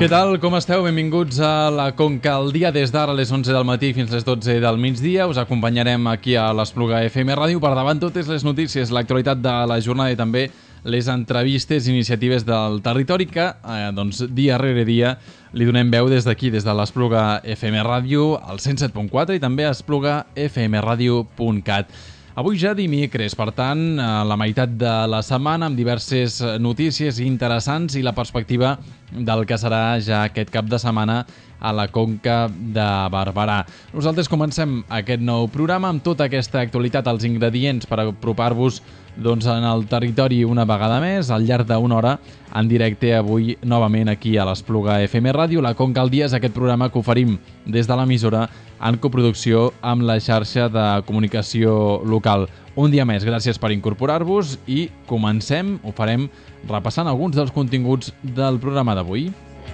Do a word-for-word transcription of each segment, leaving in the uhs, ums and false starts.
Què tal? Com esteu? Benvinguts a la Conca al dia. Des d'ara a les onze del matí fins a les dotze del migdia. Us acompanyarem aquí a l'Espluga F M Ràdio. Per davant totes les notícies, l'actualitat de la jornada i també les entrevistes i iniciatives del territori que, eh, doncs, dia rere dia li donem veu des d'aquí, des de l'Espluga F M Ràdio, al cent set punt quatre i també a espluga f m radio punt cat. Avui ja dimecres, per tant, a la meitat de la setmana, amb diverses notícies interessants i la perspectiva del que serà ja aquest cap de setmana a la Conca de Barberà. Nosaltres comencem aquest nou programa amb tota aquesta actualitat, els ingredients per apropar-vos doncs, en el territori una vegada més, al llarg d'una hora, en directe avui novament aquí a l'Espluga F M Ràdio. La Conca al dia és aquest programa que oferim des de l'emissora en coproducció amb la xarxa de comunicació local. Un dia més, gràcies per incorporar-vos i comencem, ho farem repassant alguns dels continguts del programa d'avui.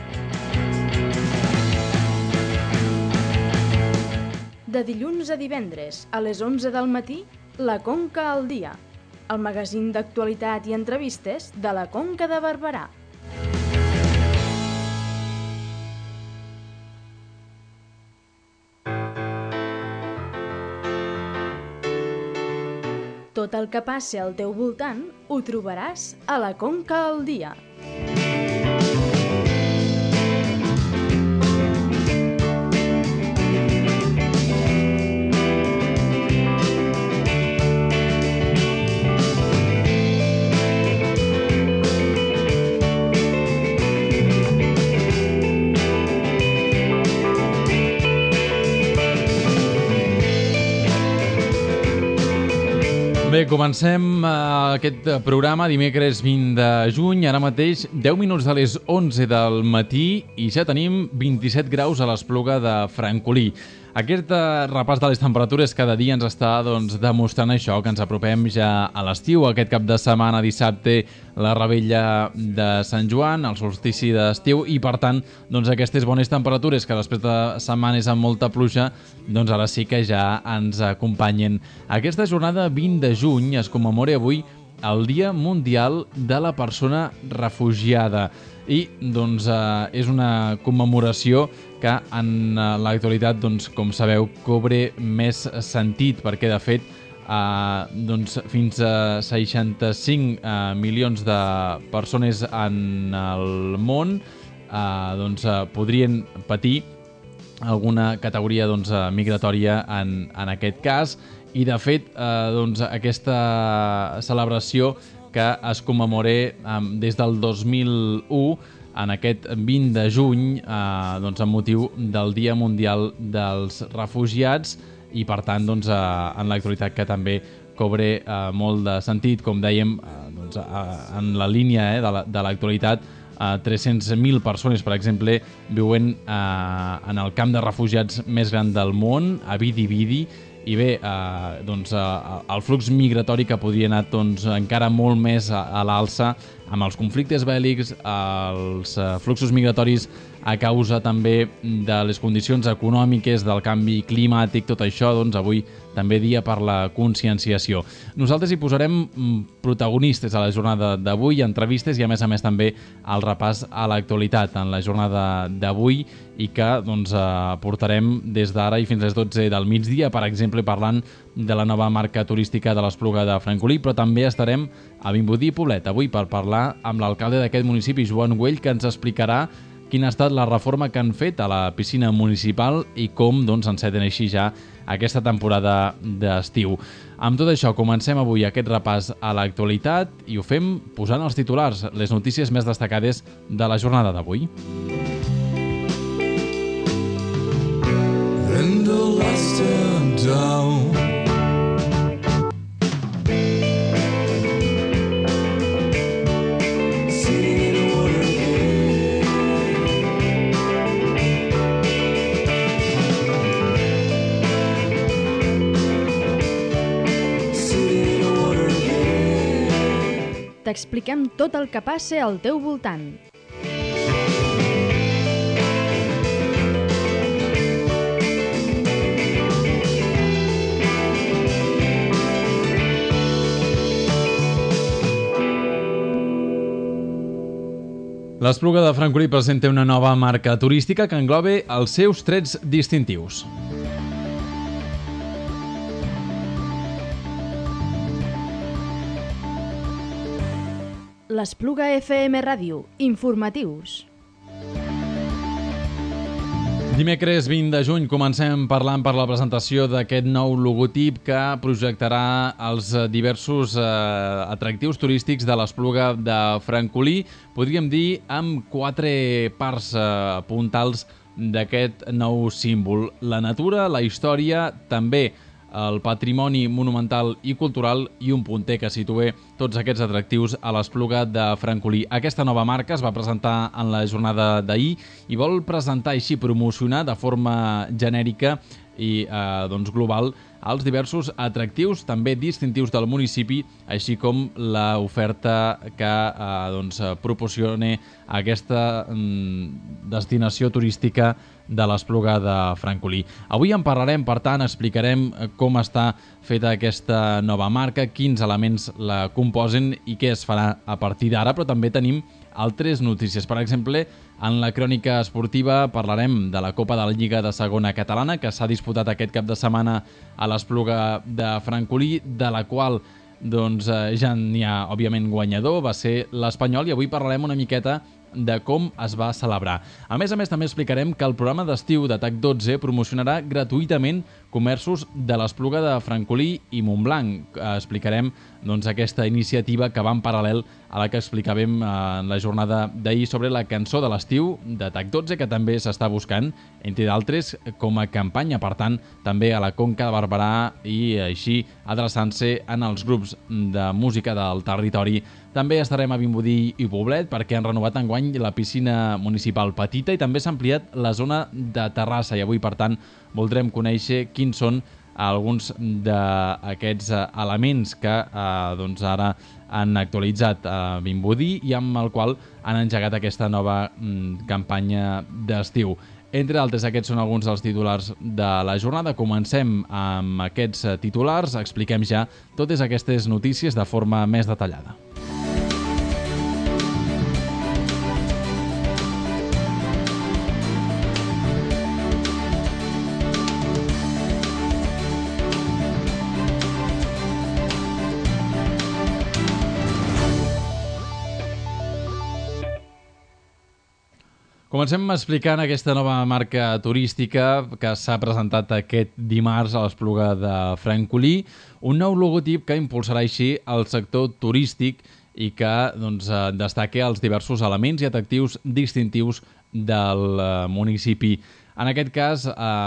De dilluns a divendres, a les onze del matí, la Conca al dia, el magazín d'actualitat i entrevistes de la Conca de Barberà. Tot el que passa al teu voltant ho trobaràs a la Conca al dia. Bé, comencem uh, aquest programa dimecres vint de juny, ara mateix deu minuts de les onze del matí i ja tenim vint-i-set graus a l'Espluga de Francolí. Aquest uh, repàs de les temperatures cada dia ens està doncs, demostrant això, que ens apropem ja a l'estiu. Aquest cap de setmana, dissabte, la revetlla de Sant Joan, el solstici d'estiu i, per tant, doncs, aquestes bones temperatures que després de setmanes amb molta pluja, doncs ara sí que ja ens acompanyen. Aquesta jornada vint de juny es commemora avui el Dia Mundial de la Persona Refugiada i doncs, eh, és una commemoració que en eh, l'actualitat, doncs, com sabeu, cobre més sentit perquè, de fet, eh, doncs, fins a seixanta-cinc eh, milions de persones en el món eh, doncs, eh, podrien patir alguna categoria doncs, migratòria en, en aquest cas. I, de fet, eh, doncs, aquesta celebració que es commemora eh, des del dos mil u, en aquest vint de juny, eh, doncs, amb motiu del Dia Mundial dels Refugiats i, per tant, doncs, eh, en l'actualitat que també cobre eh, molt de sentit, com dèiem, eh, doncs, eh, en la línia eh, de l'actualitat, eh, tres-cents mil persones, per exemple, viuen eh, en el camp de refugiats més gran del món, a Bidi-Bidi. I bé, eh, doncs, eh, el flux migratori que podria anar doncs, encara molt més a, a l'alça amb els conflictes bèl·lics, els eh, fluxos migratoris a causa també de les condicions econòmiques, del canvi climàtic, tot això, doncs avui també dia per la conscienciació. Nosaltres hi posarem protagonistes a la jornada d'avui, entrevistes i a més a més també el repàs a l'actualitat en la jornada d'avui i que doncs, portarem des d'ara i fins a les dotze del migdia, per exemple, parlant de la nova marca turística de l'Espluga de Francolí, però també estarem a Vimbodí i Poblet avui per parlar amb l'alcalde d'aquest municipi, Joan Güell, que ens explicarà quina ha estat la reforma que han fet a la piscina municipal i com doncs, enceten així ja aquesta temporada d'estiu. Amb tot això, comencem avui aquest repàs a l'actualitat i ho fem posant els titulars, les notícies més destacades de la jornada d'avui. And the last down. T'expliquem tot el que passa al teu voltant. L'Espluga de Francolí presenta una nova marca turística que engloba els seus trets distintius. L'Espluga F M Ràdio, informatius. Dimecres vint de juny comencem parlant per la presentació d'aquest nou logotip que projectarà els diversos eh, atractius turístics de l'Espluga de Francolí, podríem dir amb quatre parts eh, puntals d'aquest nou símbol. La natura, la història, també el patrimoni monumental i cultural i un punter que situa tots aquests atractius a l'Espluga de Francolí. Aquesta nova marca es va presentar en la jornada d'ahir i vol presentar així promocionar de forma genèrica i eh, doncs global els diversos atractius també distintius del municipi, així com l'oferta que eh, doncs, proporciona aquesta mm, destinació turística de l'Espluga de Francolí. Avui en parlarem, per tant, explicarem com està feta aquesta nova marca, quins elements la composen i què es farà a partir d'ara, però també tenim altres notícies. Per exemple, en la crònica esportiva parlarem de la Copa de la Lliga de Segona Catalana, que s'ha disputat aquest cap de setmana a l'Espluga de Francolí, de la qual doncs, ja n'hi ha, òbviament, guanyador, va ser l'Espanyol, i avui parlarem una miqueta de com es va celebrar. A més a més, també explicarem que el programa d'estiu de T A C dotze promocionarà gratuïtament comerços de l'Espluga de Francolí i Montblanc. Explicarem doncs, aquesta iniciativa que va en paral·lel a la que explicàvem en la jornada d'ahir sobre la cançó de l'estiu de T A C dotze, que també s'està buscant, entre d'altres, com a campanya, per tant, també a la Conca de Barberà i així adreçant-se en els grups de música del territori. També estarem a Vimbodí i Poblet perquè han renovat enguany la piscina municipal petita i també s'ha ampliat la zona de Terrassa i avui, per tant, voldrem conèixer quins són alguns d'aquests elements que eh, doncs ara han actualitzat a Vimbodí i amb el qual han engegat aquesta nova mm, campanya d'estiu. Entre altres, aquests són alguns dels titulars de la jornada. Comencem amb aquests titulars, expliquem ja totes aquestes notícies de forma més detallada. Comencem explicant aquesta nova marca turística que s'ha presentat aquest dimarts a l'Espluga de Francolí, un nou logotip que impulsarà així el sector turístic i que doncs, destaca els diversos elements i atractius distintius del municipi. En aquest cas,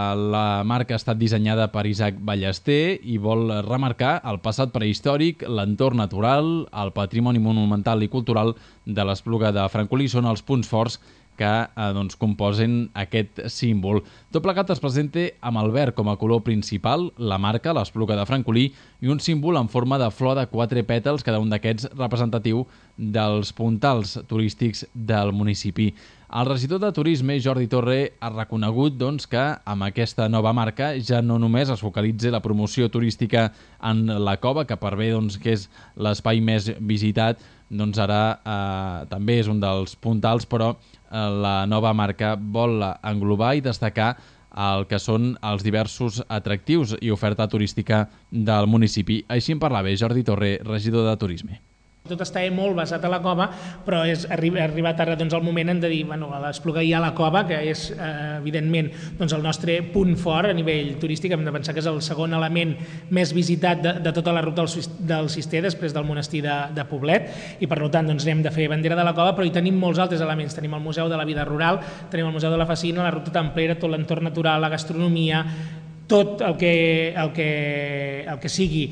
la marca ha estat dissenyada per Isaac Ballester i vol remarcar el passat prehistòric, l'entorn natural, el patrimoni monumental i cultural de l'Espluga de Francolí. Són els punts forts que eh, doncs, composen aquest símbol. Tot plegat es presenta amb el verd com a color principal, la marca, l'Espluga de Francolí, i un símbol en forma de flor de quatre pètals, cada un d'aquests representatiu dels puntals turístics del municipi. El regidor de Turisme, Jordi Torre, ha reconegut doncs, que amb aquesta nova marca ja no només es focalitza la promoció turística en la cova, que per bé doncs, que és l'espai més visitat, doncs ara eh, també és un dels puntals, però eh, la nova marca vol englobar i destacar el que són els diversos atractius i oferta turística del municipi. Així en parlava Jordi Torre, regidor de Turisme. Tot estava molt basat a la cova, però és arri- ha arribat ara doncs, el moment de dir, bueno, a l'Espluga hi ha la cova, que és eh, evidentment doncs, el nostre punt fort a nivell turístic. Hem de pensar que és el segon element més visitat de, de tota la ruta del, del Cister, després del monestir de, de Poblet, i per tant doncs, anem de fer bandera de la cova, però hi tenim molts altres elements. Tenim el Museu de la Vida Rural, tenim el Museu de la Facina, la ruta templera, tot l'entorn natural, la gastronomia, tot el que, el que, el que sigui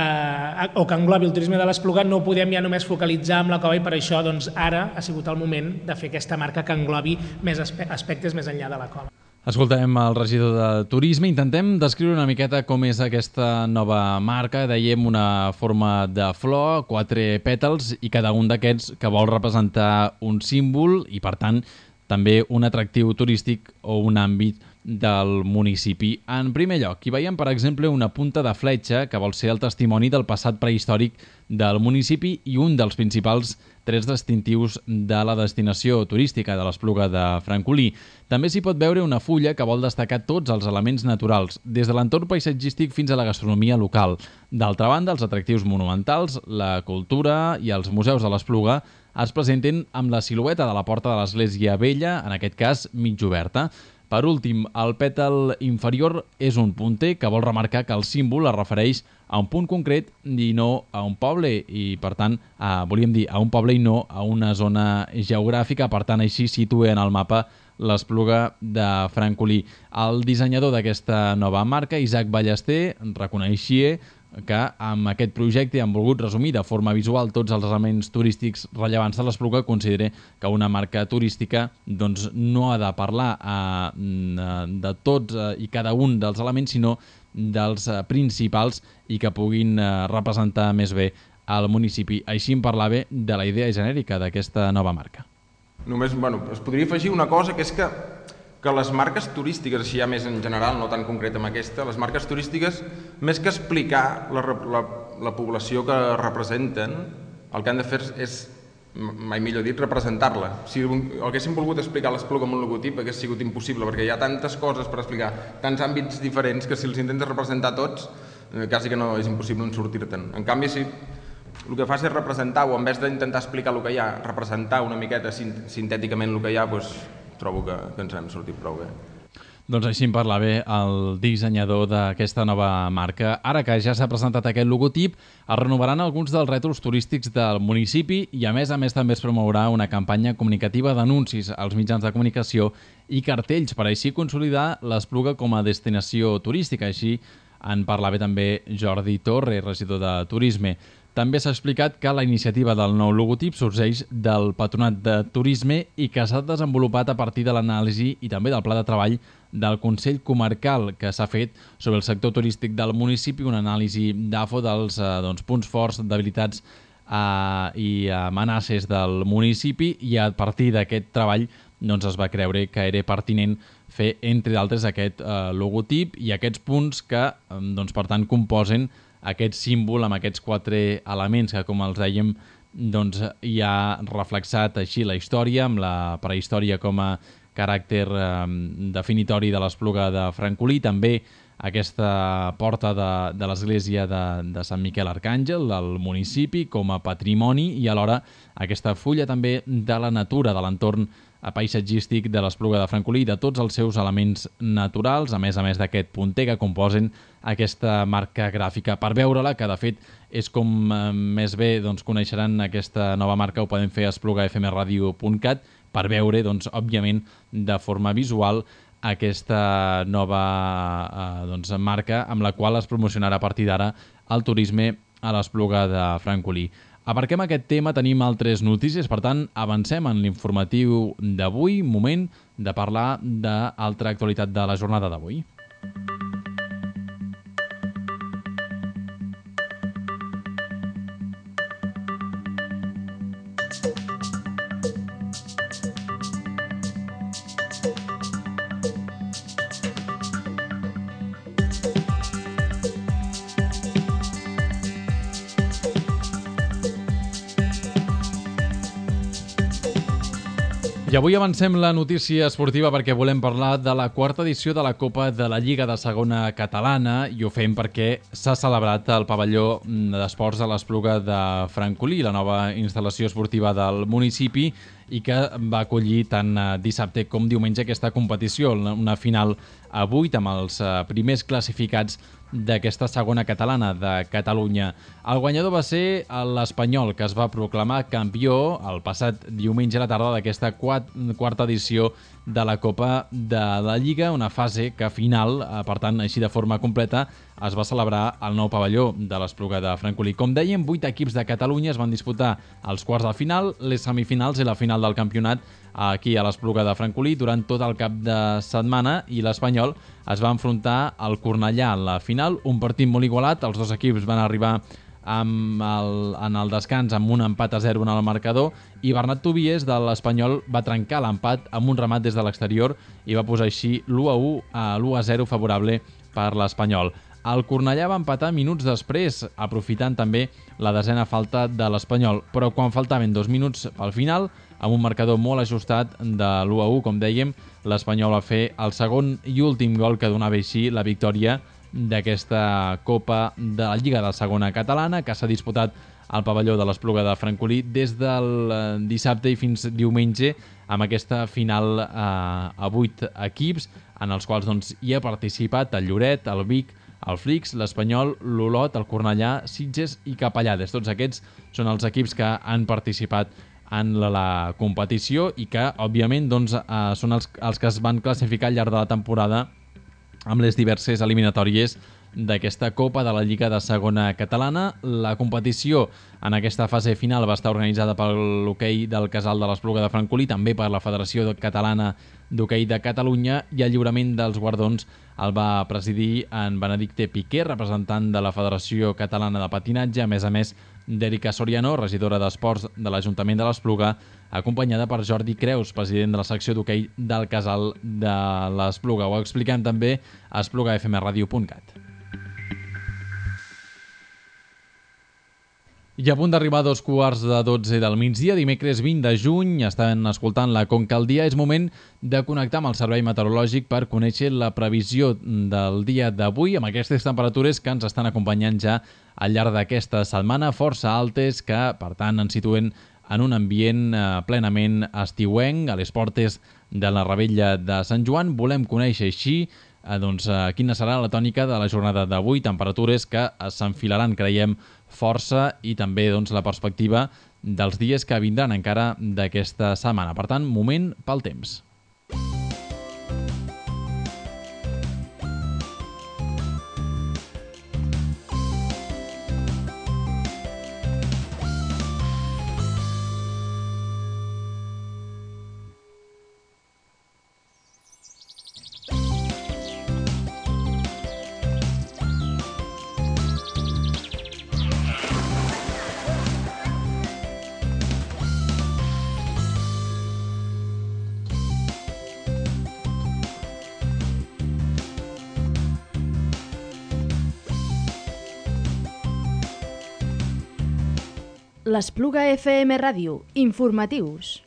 eh, o que englobi el turisme de l'Espluga. No podem ja només focalitzar amb la cova i per això doncs, ara ha sigut el moment de fer aquesta marca que englobi més aspectes més enllà de la cova. Escoltarem el regidor de Turisme. Intentem descriure una miqueta com és aquesta nova marca. Dèiem una forma de flor, quatre pètals i cada un d'aquests que vol representar un símbol i per tant també un atractiu turístic o un àmbit del municipi. En primer lloc, hi veiem, per exemple, una punta de fletxa que vol ser el testimoni del passat prehistòric del municipi i un dels principals trets distintius de la destinació turística de l'Espluga de Francolí. També s'hi pot veure una fulla que vol destacar tots els elements naturals, des de l'entorn paisatgístic fins a la gastronomia local. D'altra banda, els atractius monumentals, la cultura i els museus de l'Espluga es presenten amb la silueta de la porta de l'Església Vella, en aquest cas mig oberta. Per últim, el pètal inferior és un punter que vol remarcar que el símbol es refereix a un punt concret i no a un poble, i per tant, eh, volíem dir a un poble i no a una zona geogràfica, per tant, així situa en el mapa l'Espluga de Francolí. El dissenyador d'aquesta nova marca, Isaac Ballester, reconeixia que amb aquest projecte han volgut resumir de forma visual tots els elements turístics rellevants de l'Espluga. Considera que una marca turística doncs, no ha de parlar eh, de tots eh, i cada un dels elements, sinó dels eh, principals i que puguin eh, representar més bé al municipi. Així en parlava de la idea genèrica d'aquesta nova marca. Només, bueno, es podria afegir una cosa, que és que que les marques turístiques, així ja més en general, no tan concret amb aquesta, les marques turístiques, més que explicar la, la, la població que representen, el que han de fer és, mai millor dit, representar-la. Si haguéssim volgut explicar l'Espluga amb un logotip, hagués sigut impossible, perquè hi ha tantes coses per explicar, tants àmbits diferents, que si els intentes representar tots, quasi que no és impossible en sortir-te'n. En canvi, si el que fas és representar, o en vez d'intentar explicar el que hi ha, representar una miqueta sintèticament el que hi ha, doncs trobo que, que ens hem sortit prou bé. Doncs així en parlava el dissenyador d'aquesta nova marca. Ara que ja s'ha presentat aquest logotip, es renovaran alguns dels rètols turístics del municipi i a més a més també es promourà una campanya comunicativa d'anuncis als mitjans de comunicació i cartells per així consolidar l'Espluga com a destinació turística. Així en parlava també Jordi Torre, regidor de Turisme. També s'ha explicat que la iniciativa del nou logotip sorgeix del Patronat de Turisme i que s'ha desenvolupat a partir de l'anàlisi i també del pla de treball del Consell Comarcal que s'ha fet sobre el sector turístic del municipi, una anàlisi d'A F O dels eh, doncs, punts forts, debilitats eh, i amenaces del municipi, i a partir d'aquest treball doncs, es va creure que era pertinent fer, entre d'altres, aquest eh, logotip i aquests punts que, eh, doncs, per tant, composen aquest símbol amb aquests quatre elements que, com els dèiem, doncs, hi ha reflexat així la història, amb la prehistòria com a caràcter eh, definitori de l'Espluga de Francolí, també aquesta porta de, de l'església de, de Sant Miquel Arcàngel, del municipi, com a patrimoni, i alhora aquesta fulla també de la natura, de l'entorn paisatgístic de l'Espluga de Francolí, de tots els seus elements naturals, a més a més d'aquest punter que composen aquesta marca gràfica. Per veure-la, que de fet és com eh, més bé doncs, coneixeran aquesta nova marca, ho podem fer a espluga f m radio punt cat, per veure, doncs, òbviament, de forma visual aquesta nova eh, doncs, marca amb la qual es promocionarà a partir d'ara el turisme a l'Espluga de Francolí. Aparquem aquest tema, tenim altres notícies, per tant, avancem en l'informatiu d'avui, moment de parlar d'altra actualitat de la jornada d'avui. I avui avancem la notícia esportiva perquè volem parlar de la quarta edició de la Copa de la Lliga de Segona Catalana, i ho fem perquè s'ha celebrat al pavelló d'esports de l'Espluga de Francolí, la nova instal·lació esportiva del municipi, i que va acollir tant dissabte com diumenge aquesta competició, una final a vuit amb els primers classificats d'aquesta segona catalana de Catalunya. El guanyador va ser l'Espanyol, que es va proclamar campió el passat diumenge a la tarda d'aquesta quarta edició de la Copa de la Lliga, una fase que final, per tant, així de forma completa, es va celebrar al nou pavelló de l'Espluga de Francolí. Com dèiem, vuit equips de Catalunya es van disputar els quarts de final, les semifinals i la final del campionat aquí a l'Espluga de Francolí durant tot el cap de setmana, i l'Espanyol es va enfrontar al Cornellà en la final, un partit molt igualat. Els dos equips van arribar amb el, en el descans amb un empat a zero en el marcador, i Bernat Tobies de l'Espanyol va trencar l'empat amb un remat des de l'exterior i va posar així l'u a u a l'u a zero favorable per l'Espanyol. El Cornellà va empatar minuts després, aprofitant també la desena falta de l'Espanyol, però quan faltaven dos minuts al final, amb un marcador molt ajustat de l'u a u, com dèiem, l'Espanyol va fer el segon i últim gol que donava així la victòria d'aquesta Copa de la Lliga de Segona Catalana, que s'ha disputat al pavelló de l'Espluga de Francolí des del dissabte i fins diumenge, amb aquesta final eh, a vuit equips, en els quals doncs, hi ha participat el Lloret, el Vic, el Flix, l'Espanyol, l'Olot, el Cornellà, Sitges i Capellades. Tots aquests són els equips que han participat en la, la competició i que, òbviament, doncs, eh, són els, els que es van classificar al llarg de la temporada amb les diverses eliminatòries d'aquesta Copa de la Lliga de Segona Catalana. La competició en aquesta fase final va estar organitzada per l'hoquei del Casal de l'Espluga de Francolí, també per la Federació Catalana d'Hoquei de Catalunya, i el lliurament dels guardons el va presidir en Benedicte Piqué, representant de la Federació Catalana de Patinatge, a més a més d'Èrica Soriano, regidora d'Esports de l'Ajuntament de l'Espluga, acompanyada per Jordi Creus, president de la secció d'hoquei del Casal de l'Espluga. Ho expliquem també a espluga f m radio punt cat. I a punt d'arribar a dos quarts de dotze del migdia, dimecres vint de juny, estan escoltant la Conca al dia. És moment de connectar amb el Servei Meteorològic per conèixer la previsió del dia d'avui, amb aquestes temperatures que ens estan acompanyant ja al llarg d'aquesta setmana, força altes, que per tant ens situen en un ambient eh, plenament estiuenc, a les portes de la Revetlla de Sant Joan. Volem conèixer així eh, doncs, eh, quina serà la tònica de la jornada d'avui, temperatures que s'enfilaran, creiem, força, i també doncs, la perspectiva dels dies que vindran encara d'aquesta setmana. Per tant, moment pel temps. L'Espluga F M Ràdio, informatius.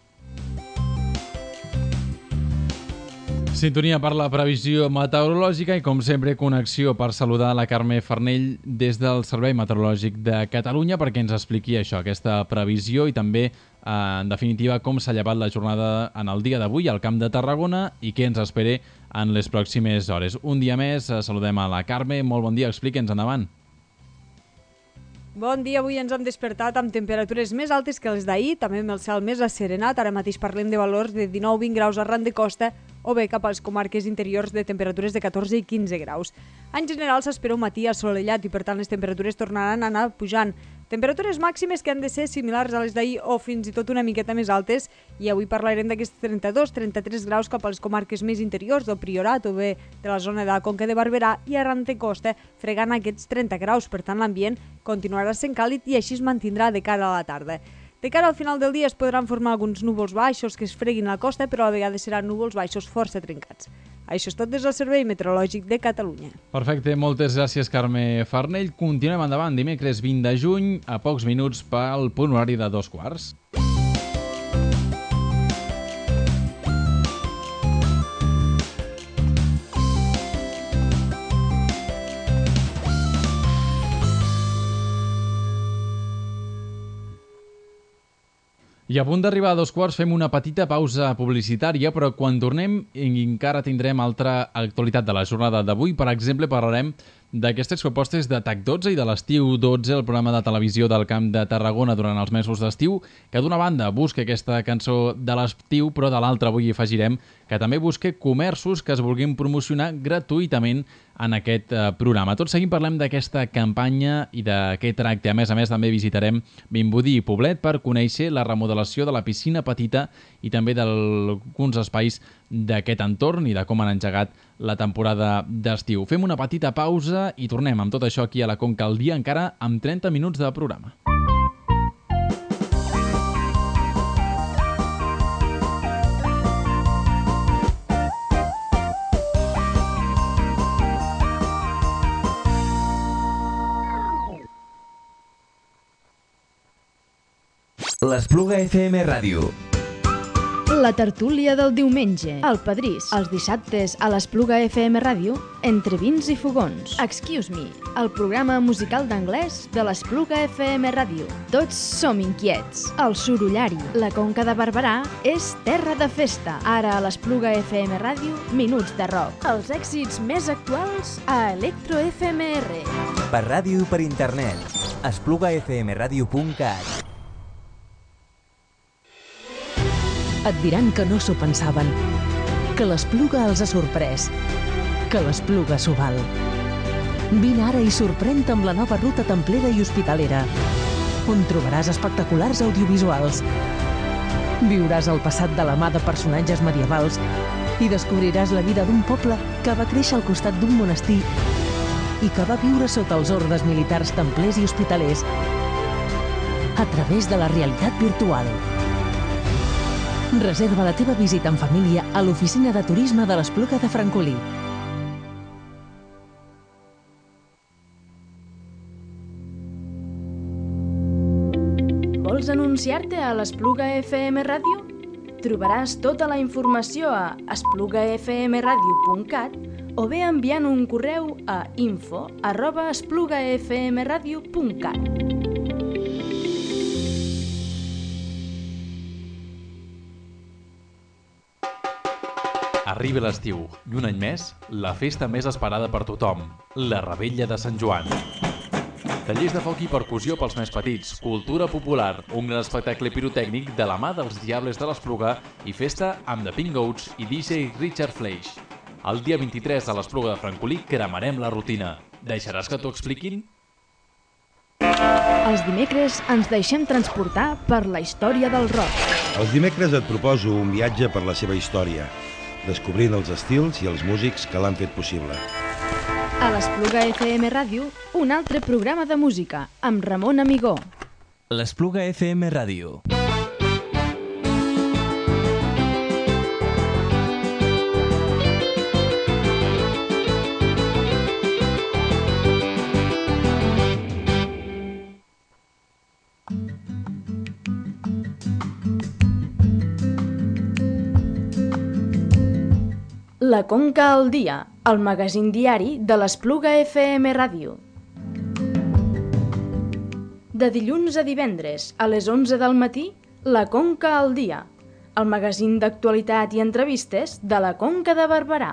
Sintonia per la previsió meteorològica i, com sempre, connexió per saludar la Carme Farnell des del Servei Meteorològic de Catalunya perquè ens expliqui això, aquesta previsió, i també, eh, en definitiva, com s'ha llevat la jornada en el dia d'avui al Camp de Tarragona i què ens espera en les pròximes hores. Un dia més, eh, saludem a la Carme. Molt bon dia, explique'ns, endavant. Bon dia, avui ens hem despertat amb temperatures més altes que les d'ahir, també amb el cel més asserenat. Ara mateix parlem de valors de dinou a vint graus arran de costa o bé cap a les comarques interiors de temperatures de catorze i quinze graus. En general s'espera un matí assolellat i per tant les temperatures tornaran a anar pujant. Temperatures màximes que han de ser similars a les d'ahir o fins i tot una miqueta més altes, i avui parlarem d'aquests trenta-dos a trenta-tres graus cap a les comarques més interiors del Priorat o bé de la zona de la Conca de Barberà, i arran de costa fregant aquests trenta graus. Per tant, l'ambient continuarà sent càlid i així es mantindrà de cara a la tarda. De cara al final del dia es podran formar alguns núvols baixos que es freguin a la costa, però a vegades seran núvols baixos força trencats. Això és tot des del Servei Meteorològic de Catalunya. Perfecte, moltes gràcies, Carme Farnell. Continuem endavant, dimecres vint de juny, a pocs minuts pel punt horari de dos quarts. I a punt d'arribar a dos quarts fem una petita pausa publicitària, però quan tornem encara tindrem altra actualitat de la jornada d'avui. Per exemple, parlarem d'aquestes propostes de TAC dotze i de l'Estiu dotze, el programa de televisió del Camp de Tarragona durant els mesos d'estiu, que d'una banda busca aquesta cançó de l'estiu, però de l'altra avui hi afegirem que també busca comerços que es vulguin promocionar gratuïtament en aquest eh, programa. Tot seguint parlem d'aquesta campanya i d'aquest tracte. A més a més, també visitarem Vimbodí i Poblet per conèixer la remodelació de la piscina petita i també d'alguns espais d'aquest entorn i de com han engegat la temporada d'estiu. Fem una petita pausa i tornem amb tot això aquí a la Conca al dia, encara amb trenta minuts de programa. L'Espluga F M Ràdio. La tertúlia del diumenge, el Padrís, els dissabtes a l'Espluga F M Ràdio, entre vins i fogons. Excuse me, el programa musical d'anglès de l'Espluga F M Ràdio. Tots som inquiets. El Sorollari, la Conca de Barberà, és terra de festa. Ara a l'Espluga F M Ràdio, minuts de rock. Els èxits més actuals a Electro F M R. Per ràdio i per internet, espluga f m radio punt cat. Et diran que no s'ho pensaven, que l'Espluga els ha sorprès, que l'Espluga s'ho val. Vine ara i sorprèn-te amb la nova ruta templera i hospitalera, on trobaràs espectaculars audiovisuals. Viuràs el passat de la mà de personatges medievals i descobriràs la vida d'un poble que va créixer al costat d'un monestir i que va viure sota els ordes militars templers i hospitalers a través de la realitat virtual. Reserva la teva visita en família a l'oficina de turisme de l'Espluga de Francolí. Vols anunciar-te a l'Espluga F M Ràdio? Trobaràs tota la informació a espluga f m radio punt cat o bé enviant un correu a info arroba espluga f m radio punt cat. Arriba l'estiu i un any més, la festa més esperada per tothom, la Revetlla de Sant Joan. Tallers de foc i percussió pels més petits, cultura popular, un gran espectacle pirotècnic de la mà dels Diables de l'Espluga i festa amb The Pink Goats i D J Richard Fleisch. El dia vint-i-tres a l'Espluga de Francolí cremarem la rutina. Deixaràs que t'ho expliquin? Els dimecres ens deixem transportar per la història del rock. Els dimecres et proposo un viatge per la seva història, descobrint els estils i els músics que l'han fet possible. A l'Espluga F M Ràdio, un altre programa de música, amb Ramon Amigó. L'Espluga F M Ràdio. La Conca al dia, el magazín diari de l'Espluga F M Ràdio. De dilluns a divendres, a les onze del matí, La Conca al dia, el magazín d'actualitat i entrevistes de la Conca de Barberà.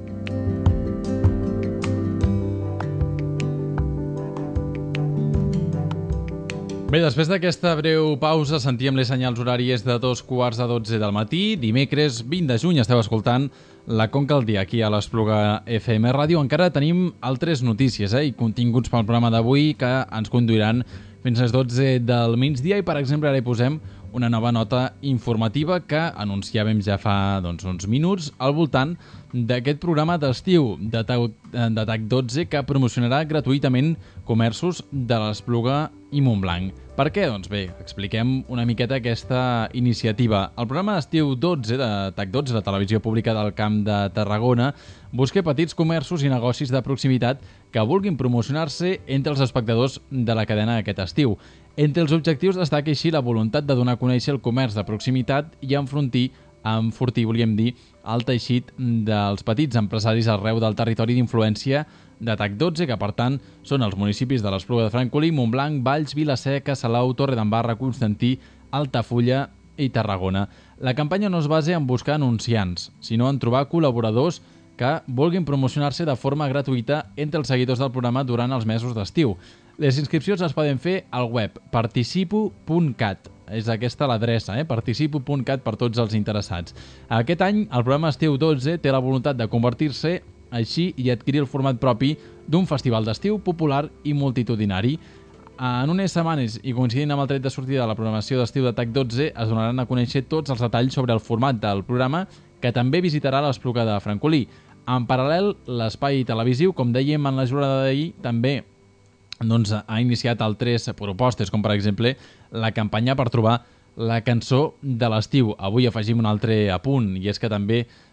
Bé, després d'aquesta breu pausa sentíem les senyals horàries de dos quarts de dotze del matí. Dimecres vint de juny esteu escoltant La Conca al dia aquí a l'Espluga F M Ràdio. Encara tenim altres notícies eh, i continguts pel programa d'avui que ens conduiran fins a les dotze del migdia i, per exemple, ara hi posem una nova nota informativa que anunciàvem ja fa doncs, uns minuts al voltant d'aquest programa d'estiu de T A C dotze que promocionarà gratuïtament comerços de l'Espluga i Montblanc. Per què? Doncs bé, expliquem una miqueta aquesta iniciativa. El programa d'estiu dotze de T A C dotze, la televisió pública del Camp de Tarragona, busca petits comerços i negocis de proximitat que vulguin promocionar-se entre els espectadors de la cadena aquest estiu. Entre els objectius destaca així la voluntat de donar a conèixer el comerç de proximitat i enfrontir, enfortir, volíem dir, el teixit dels petits empresaris arreu del territori d'influència de T A C dotze, que per tant són els municipis de l'Espluga de Francolí, Montblanc, Valls, Vila-seca, Salou, Torredembarra, Constantí, Altafulla i Tarragona. La campanya no es basa en buscar anunciants, sinó en trobar col·laboradors que vulguin promocionar-se de forma gratuïta entre els seguidors del programa durant els mesos d'estiu. Les inscripcions es poden fer al web participo punt cat. És aquesta l'adreça, eh? participo punt cat per tots els interessats. Aquest any, el programa Estiu dotze té la voluntat de convertir-se així i adquirir el format propi d'un festival d'estiu popular i multitudinari. En unes setmanes, i coincidint amb el tret de sortida de la programació d'estiu de T A C dotze, es donaran a conèixer tots els detalls sobre el format del programa, que també visitarà l'Espluga de Francolí. En paral·lel, l'espai televisiu, com dèiem en la jornada d'ahir, també doncs, ha iniciat altres propostes, com per exemple la campanya per trobar la cançó de l'estiu. Avui afegim un altre apunt, i és que també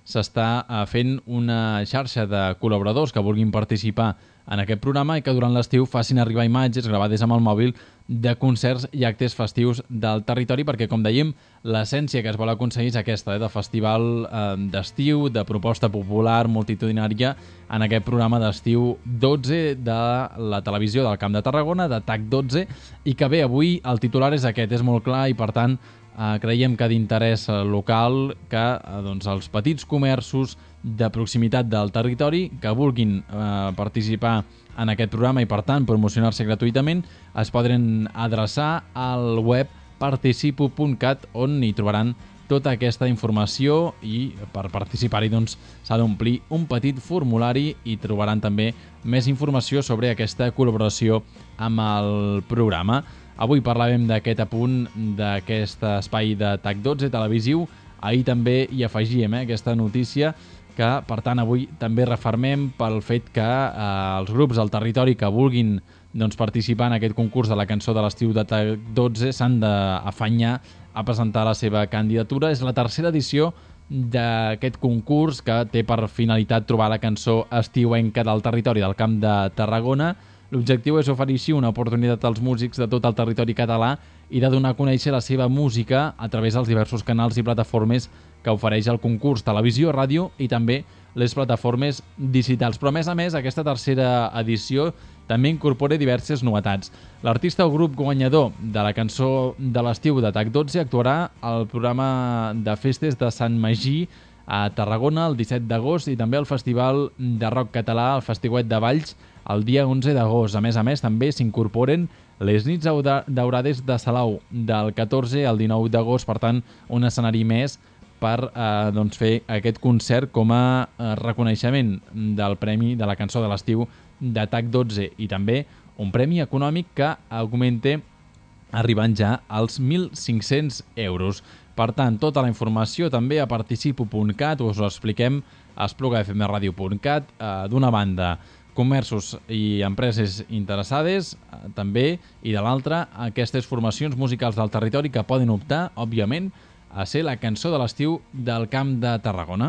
s'està fent una xarxa de col·laboradors que vulguin participar en aquest programa i que durant l'estiu facin arribar imatges gravades amb el mòbil de concerts i actes festius del territori, perquè, com dèiem, l'essència que es vol aconseguir és aquesta, eh, de festival eh, d'estiu, de proposta popular multitudinària en aquest programa d'estiu dotze de la televisió del Camp de Tarragona, de T A C dotze, i que bé, avui el titular és aquest, és molt clar, i per tant eh, creiem que d'interès local que eh, doncs, els petits comerços de proximitat del territori que vulguin eh, participar en aquest programa i, per tant, promocionar-se gratuïtament, es poden adreçar al web participo punt cat, on hi trobaran tota aquesta informació, i per participar-hi doncs, s'ha d'omplir un petit formulari i trobaran també més informació sobre aquesta col·laboració amb el programa. Avui parlàvem d'aquest apunt d'aquest espai de T A C dotze televisiu. Ahir també hi afegíem eh, aquesta notícia que, per tant, avui també refermem pel fet que eh, els grups del territori que vulguin doncs, participar en aquest concurs de la cançó de l'estiu de T A C dotze s'han d'afanyar a presentar la seva candidatura. És la tercera edició d'aquest concurs que té per finalitat trobar la cançó estiuenca del territori del Camp de Tarragona. L'objectiu és oferir així una oportunitat als músics de tot el territori català i de donar a conèixer la seva música a través dels diversos canals i plataformes que ofereix el concurs, televisió, ràdio i també les plataformes digitals. Però, a més a més, aquesta tercera edició també incorpora diverses novetats. L'artista o grup guanyador de la cançó de l'estiu de T A C dotze actuarà al programa de festes de Sant Magí a Tarragona el disset d'agost i també al Festival de Rock Català, el Festiuet de Valls, el dia onze d'agost. A més a més, també s'incorporen les nits daurades de Salou del catorze al dinou d'agost, per tant, un escenari més per eh, doncs fer aquest concert com a eh, reconeixement del premi de la cançó de l'estiu de T A C dotze i també un premi econòmic que augmenta arribant ja als mil cinc-cents euros. Per tant, tota la informació també a participo punt cat, us ho expliquem a espluga f m radio punt cat. Eh, D'una banda, comerços i empreses interessades, eh, també, i de l'altra, aquestes formacions musicals del territori que poden optar, òbviament, a ser la cançó de l'estiu del Camp de Tarragona.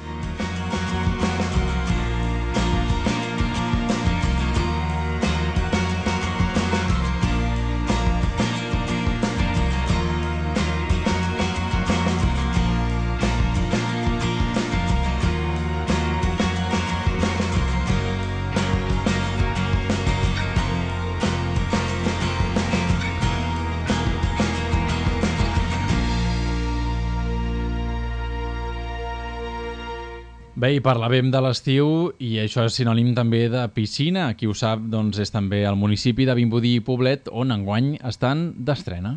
Bé, i parlàvem de l'estiu i això és sinònim també de piscina. Qui ho sap, doncs, és també el municipi de Vimbodí i Poblet, on enguany estan d'estrena.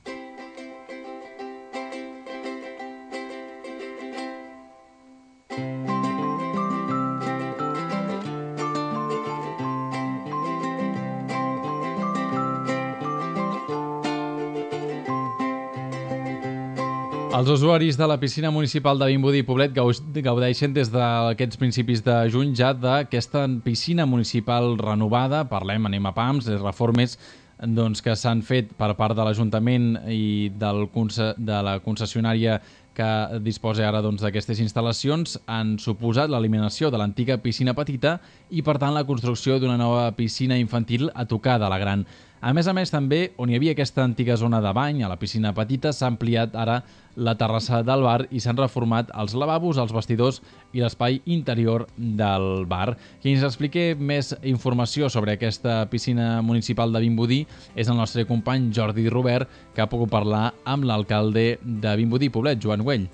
Els usuaris de la piscina municipal de Vimbodí i Poblet gaudeixen des d'aquests principis de juny ja d'aquesta piscina municipal renovada. Parlem, anem a pams, les reformes doncs, que s'han fet per part de l'Ajuntament i del, de la concessionària que disposa ara doncs, d'aquestes instal·lacions han suposat l'eliminació de l'antiga piscina petita i, per tant, la construcció d'una nova piscina infantil a tocar de la gran. A més a més, també, on hi havia aquesta antiga zona de bany, a la piscina petita, s'ha ampliat ara la terrassa del bar i s'han reformat els lavabos, els vestidors i l'espai interior del bar. Qui ens expliqui més informació sobre aquesta piscina municipal de Vimbodí és el nostre company Jordi Robert, que ha pogut parlar amb l'alcalde de Vimbodí i Poblet, Joan Güell.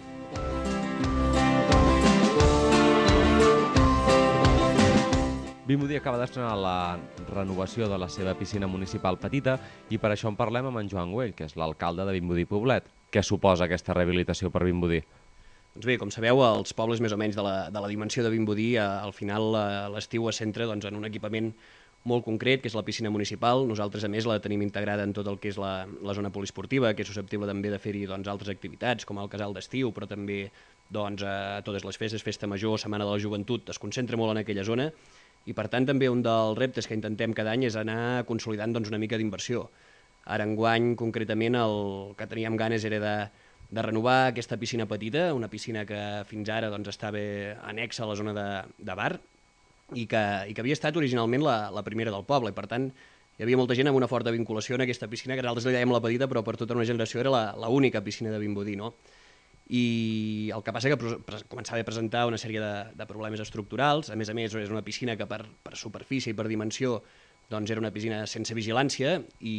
Vimbodí acaba d'estrenar la renovació de la seva piscina municipal petita i per això en parlem amb en Joan Güell, que és l'alcalde de Vimbodí i Poblet. Què suposa aquesta rehabilitació per Vimbodí? Doncs bé, com sabeu, els pobles més o menys de la, de la dimensió de Vimbodí, al final l'estiu es centra doncs, en un equipament molt concret, que és la piscina municipal. Nosaltres, a més, la tenim integrada en tot el que és la, la zona poliesportiva, que és susceptible també de fer-hi doncs, altres activitats, com el casal d'estiu, però també doncs, a totes les festes, festa major, setmana de la joventut, es concentra molt en aquella zona. I, per tant, també un dels reptes que intentem cada any és anar consolidant doncs, una mica d'inversió. Ara, enguany, concretament, el que teníem ganes era de, de renovar aquesta piscina petita, una piscina que fins ara doncs, estava anexa a la zona de, de bar i que, i que havia estat originalment la, la primera del poble. I, per tant, hi havia molta gent amb una forta vinculació en aquesta piscina, que nosaltres li dèiem la petita, però per tota una generació era l'única piscina de Vimbodí, no? I el que passa que començava a presentar una sèrie de, de problemes estructurals. A més a més, és una piscina que per, per superfície i per dimensió doncs era una piscina sense vigilància,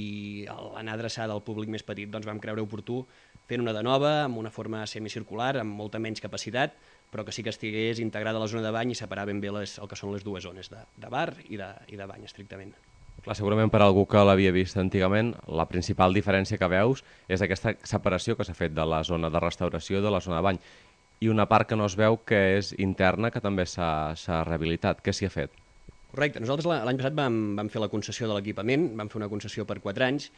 i a l'anar adreçada al públic més petit doncs vam creure oportú fent una de nova, amb una forma semicircular, amb molta menys capacitat, però que sí que estigués integrada a la zona de bany i separar ben bé les, el que són les dues zones, de, de bar i de, i de bany, estrictament. Clar, segurament per algú que l'havia vist antigament, la principal diferència que veus és aquesta separació que s'ha fet de la zona de restauració i de la zona de bany. I una part que no es veu, que és interna, que també s'ha rehabilitat. Què s'hi ha fet? Correcte. Nosaltres l'any passat vam, vam fer la concessió de l'equipament, vam fer una concessió per quatre anys,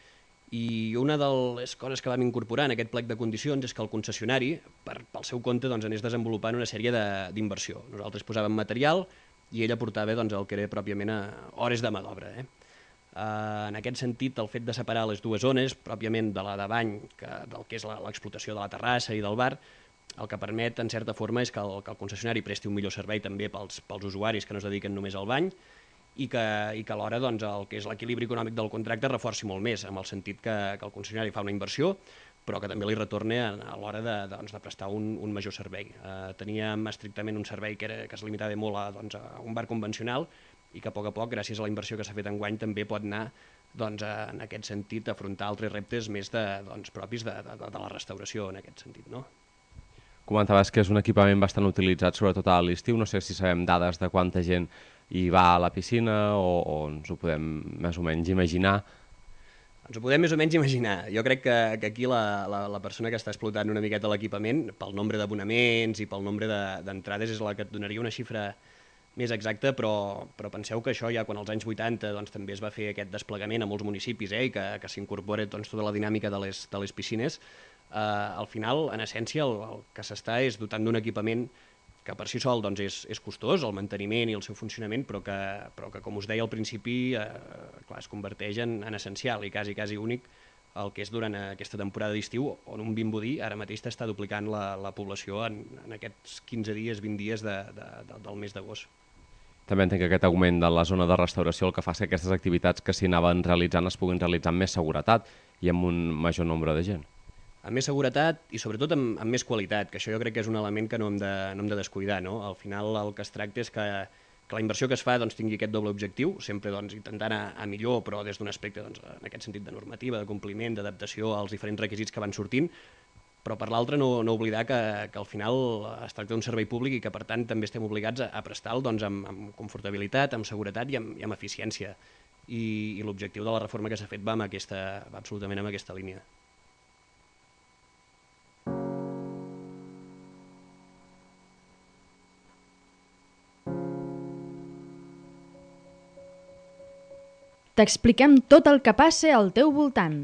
i una de les coses que vam incorporar en aquest plec de condicions és que el concessionari, per, pel seu compte, doncs, anés desenvolupant una sèrie d'inversió. Nosaltres posàvem material i ell aportava doncs, el que era pròpiament a hores de mà d'obra. Eh? Uh, en aquest sentit, el fet de separar les dues zones, pròpiament de la de bany, que, del que és l'explotació de la terrassa i del bar, el que permet, en certa forma, és que el, que el concessionari presti un millor servei també pels, pels usuaris que no es dediquen només al bany, i que, i que alhora doncs, el que és l'equilibri econòmic del contracte reforci molt més, en el sentit que, que el concessionari fa una inversió, però que també li retorna a, a l'hora de, doncs, de prestar un, un major servei. Eh, teníem estrictament un servei que, era, que es limitava molt a, doncs, a un bar convencional, i que a poc a poc, gràcies a la inversió que s'ha fet enguany, també pot anar doncs, a, en aquest sentit a afrontar altres reptes més de, doncs, propis de, de, de la restauració, en aquest sentit, no? Comentaves que és un equipament bastant utilitzat, sobretot a l'estiu. No sé si sabem dades de quanta gent hi va a la piscina o, o ens ho podem més o menys imaginar. Ens ho podem més o menys imaginar. Jo crec que, que aquí la, la, la persona que està explotant una miqueta l'equipament, pel nombre d'abonaments i pel nombre d'entrades, és la que et donaria una xifra més exacta, però, però penseu que això ja quan als anys vuitanta doncs, també es va fer aquest desplegament a molts municipis, eh, i que, que s'incorpora doncs, tota la dinàmica de les, de les piscines. Uh, al final, en essència, el, el que s'està és dotant d'un equipament que per si sol doncs, és, és costós, el manteniment i el seu funcionament, però que, però que com us deia al principi, eh, clar, es converteix en, en essencial i quasi, quasi únic el que és durant aquesta temporada d'estiu, on un Vimbodí ara mateix t'està duplicant la, la població en, en aquests quinze dies, vint dies de, de, de, del mes d'agost. També entenc que aquest augment de la zona de restauració el que fa és que aquestes activitats que s'hi anaven realitzant es puguin realitzar amb més seguretat i amb un major nombre de gent. Amb més seguretat i sobretot amb, amb més qualitat, que això jo crec que és un element que no hem de, no hem de descuidar, no? Al final el que es tracta és que, que la inversió que es fa doncs, tingui aquest doble objectiu, sempre doncs, intentant a, a millor, però des d'un aspecte doncs, en aquest sentit de normativa, de compliment, d'adaptació als diferents requisits que van sortint, però per l'altre no, no oblidar que, que al final es tracta d'un servei públic i que per tant també estem obligats a, a prestar-lo doncs, amb, amb confortabilitat, amb seguretat i amb, i amb eficiència. I, i l'objectiu de la reforma que s'ha fet va, amb aquesta, va absolutament en aquesta línia. T'expliquem tot el que passa al teu voltant.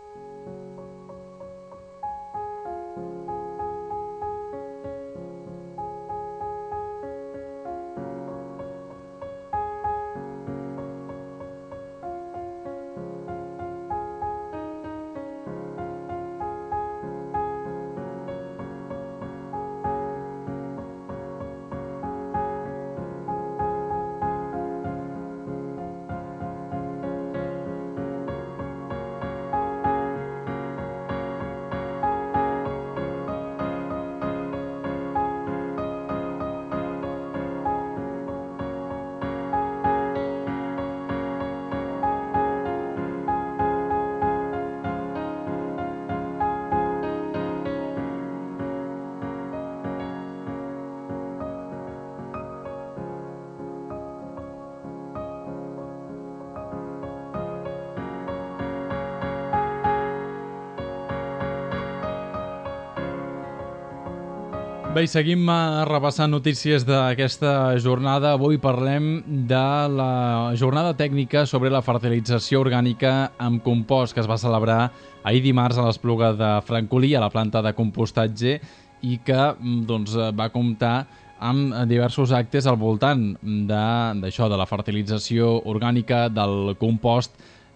Bé, seguim repassant notícies d'aquesta jornada. Avui parlem de la jornada tècnica sobre la fertilització orgànica amb compost que es va celebrar ahir dimarts a l'Espluga de Francolí, a la planta de compostatge, i que doncs, va comptar amb diversos actes al voltant d'això, de, de la fertilització orgànica, del compost,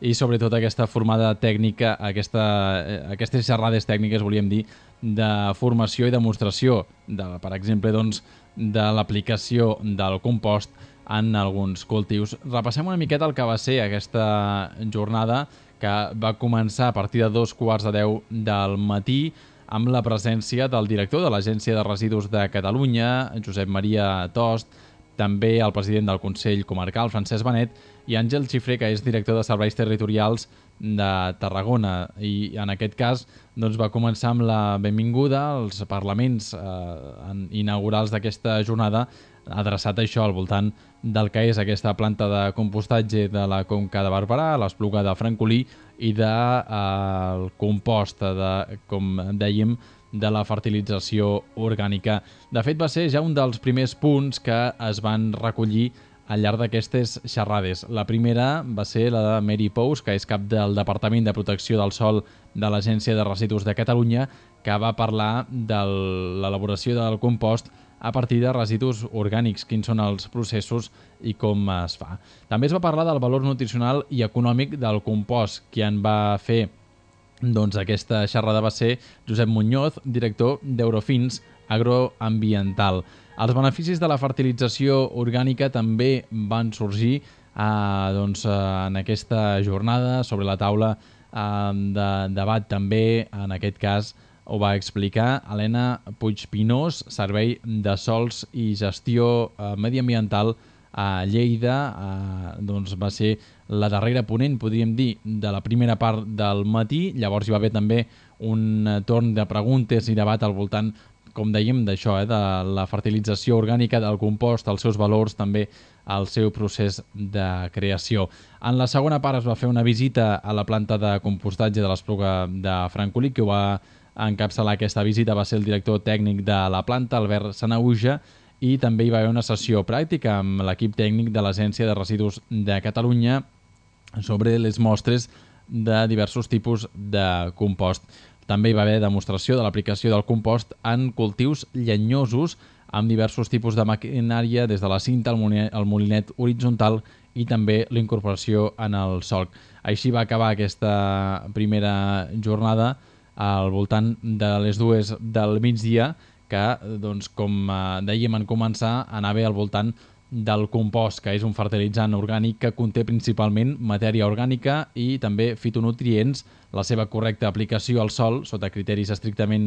i sobretot aquesta formada tècnica, aquesta, aquestes xerrades tècniques, volíem dir, de formació i demostració, de, per exemple, doncs, de l'aplicació del compost en alguns cultius. Repassem una miqueta el que va ser aquesta jornada, que va començar a partir de dos quarts de deu del matí amb la presència del director de l'Agència de Residus de Catalunya, Josep Maria Tost, també el president del Consell Comarcal, Francesc Benet, i Àngel Xifré, que és director de Serveis Territorials de Tarragona. I en aquest cas doncs, va començar amb la benvinguda als parlaments eh, inaugurals d'aquesta jornada, adreçat a això al voltant del que és aquesta planta de compostatge de la Conca de Barberà, l'Espluga de Francolí, i del de, eh, compost, de, com dèiem, de la fertilització orgànica. De fet, va ser ja un dels primers punts que es van recollir al llarg d'aquestes xerrades. La primera va ser la de Mary Pous, que és cap del Departament de Protecció del Sòl de l'Agència de Residus de Catalunya, que va parlar de l'elaboració del compost a partir de residus orgànics, quins són els processos i com es fa. També es va parlar del valor nutricional i econòmic del compost. Qui en va fer doncs, aquesta xerrada va ser Josep Muñoz, director d'Eurofins Agroambiental. Els beneficis de la fertilització orgànica també van sorgir eh, doncs, en aquesta jornada. Sobre la taula eh, de debat també, en aquest cas, ho va explicar Helena Puigpinós, Servei de Sols i Gestió eh, Mediambiental a Lleida. Eh, doncs va ser la darrera ponent, podríem dir, de la primera part del matí. Llavors hi va haver també un torn de preguntes i debat al voltant, com dèiem, d'això, eh, de la fertilització orgànica, del compost, els seus valors, també el seu procés de creació. En la segona part es va fer una visita a la planta de compostatge de l'Espluga de Francolí, que ho va encapçalar aquesta visita va ser el director tècnic de la planta, Albert Sanaüja, i també hi va haver una sessió pràctica amb l'equip tècnic de l'Agència de Residus de Catalunya sobre les mostres de diversos tipus de compost. També hi va haver demostració de l'aplicació del compost en cultius llenyosos amb diversos tipus de maquinària, des de la cinta, el molinet horitzontal i també l'incorporació en el solc. Així va acabar aquesta primera jornada al voltant de les dues del migdia, que, doncs, com dèiem en començar, anava al voltant del compost, que és un fertilitzant orgànic que conté principalment matèria orgànica i també fitonutrients. La seva correcta aplicació al sòl, sota criteris estrictament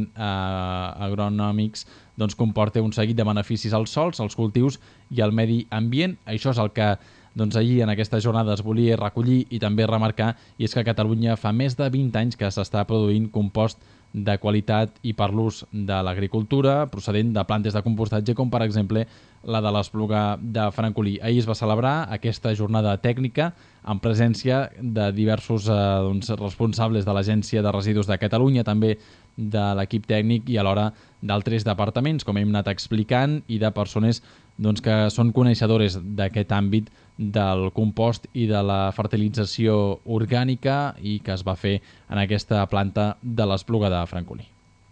eh, agronòmics, doncs comporta un seguit de beneficis als sòls, als cultius i al medi ambient. Això és el que doncs, ahir en aquesta jornada es volia recollir i també remarcar, i és que a Catalunya fa més de vint anys que s'està produint compost de qualitat i per l'ús de l'agricultura, procedent de plantes de compostatge, com per exemple la de l'Espluga de Francolí. Ahir es va celebrar aquesta jornada tècnica en presència de diversos eh, doncs, responsables de l'Agència de Residus de Catalunya, també de l'equip tècnic i alhora d'altres departaments, com hem anat explicant, i de persones doncs, que són coneixedores d'aquest àmbit del compost i de la fertilització orgànica i que es va fer en aquesta planta de l'Espluga de Francolí.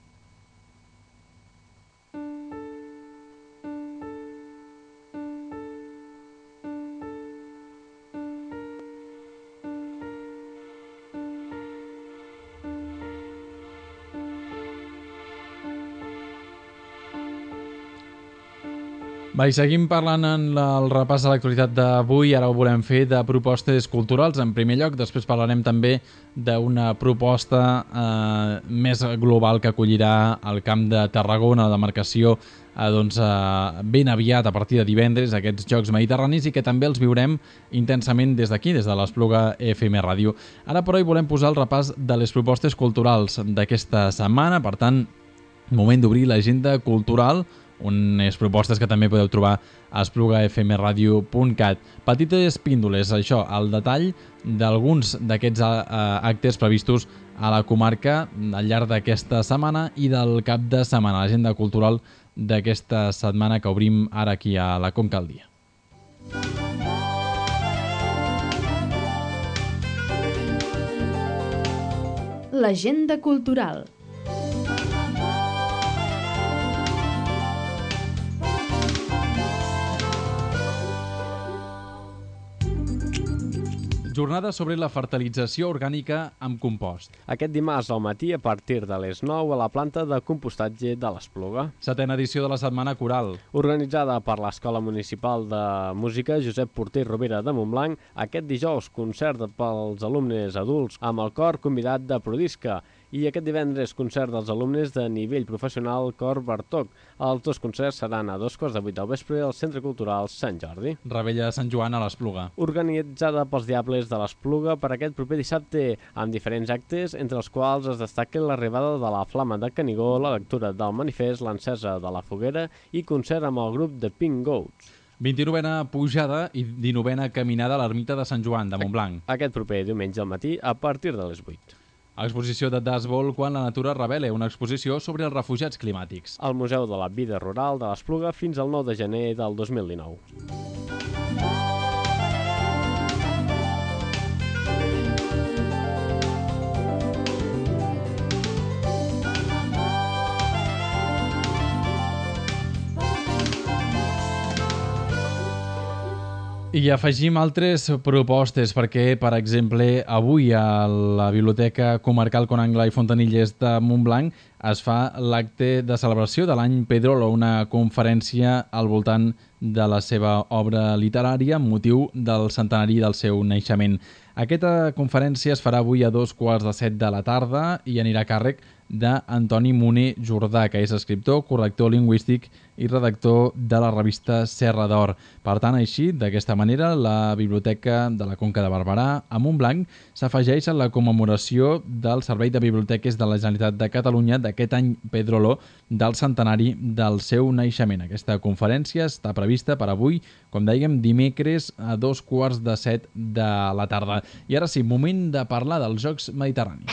Va, i seguim parlant en el repàs de l'actualitat d'avui. Ara ho volem fer de propostes culturals, en primer lloc. Després parlarem també d'una proposta eh, més global que acollirà el Camp de Tarragona, la demarcació, eh, doncs, eh, ben aviat, a partir de divendres, aquests Jocs Mediterranis, i que també els viurem intensament des d'aquí, des de l'Espluga F M Ràdio. Ara, però, hi volem posar el repàs de les propostes culturals d'aquesta setmana. Per tant, moment d'obrir l'agenda cultural, unes propostes que també podeu trobar a espluga f m radio punt cat. Petites píndoles, això, el detall d'alguns d'aquests actes previstos a la comarca al llarg d'aquesta setmana i del cap de setmana, l'agenda cultural d'aquesta setmana que obrim ara aquí a la Conca al Dia. L'agenda cultural. jornada sobre la fertilització orgànica amb compost. Aquest dimarts al matí a partir de les nou a la planta de compostatge de l'Espluga. Setena edició de la Setmana Coral. Organitzada per l'Escola Municipal de Música Josep Porter Rovira de Montblanc, aquest dijous concert pels alumnes adults amb el cor convidat de Prodisca i aquest divendres concert dels alumnes de nivell professional Cor Bartók. Els dos concerts seran a dos quarts de vuit del vespre al Centre Cultural Sant Jordi. Rebella Sant Joan a l'Espluga. Organitzada pels Diables de l'Espluga per aquest proper dissabte, amb diferents actes, entre els quals es destaca l'arribada de la Flama de Canigó, la lectura del manifest, l'encesa de la foguera i concert amb el grup de Pink Goats. vint-i-novena pujada i dinovena caminada a l'ermita de Sant Joan de Montblanc. Aquest proper diumenge al matí a partir de les vuit. Exposició de Dasbol quan la natura revela, una exposició sobre els refugiats climàtics. Al Museu de la Vida Rural de l'Espluga fins al nou de gener del dos mil dinou. I afegim altres propostes perquè, per exemple, avui a la Biblioteca Comarcal Conangla i Fontanilles de Montblanc es fa l'acte de celebració de l'any Pedrolo, una conferència al voltant de la seva obra literària amb motiu del centenari del seu naixement. Aquesta conferència es farà avui a dos quarts de set de la tarda i anirà a càrrec d'Antoni Moner Jordà, que és escriptor, corrector lingüístic i redactor de la revista Serra d'Or. Per tant, així, d'aquesta manera, la Biblioteca de la Conca de Barberà a Montblanc s'afegeix a la commemoració del Servei de Biblioteques de la Generalitat de Catalunya d'aquest any Pedrolo del centenari del seu naixement. Aquesta conferència està prevista per avui, com dèiem, dimecres a dos quarts de set de la tarda. I ara sí, moment de parlar dels Jocs Mediterranis.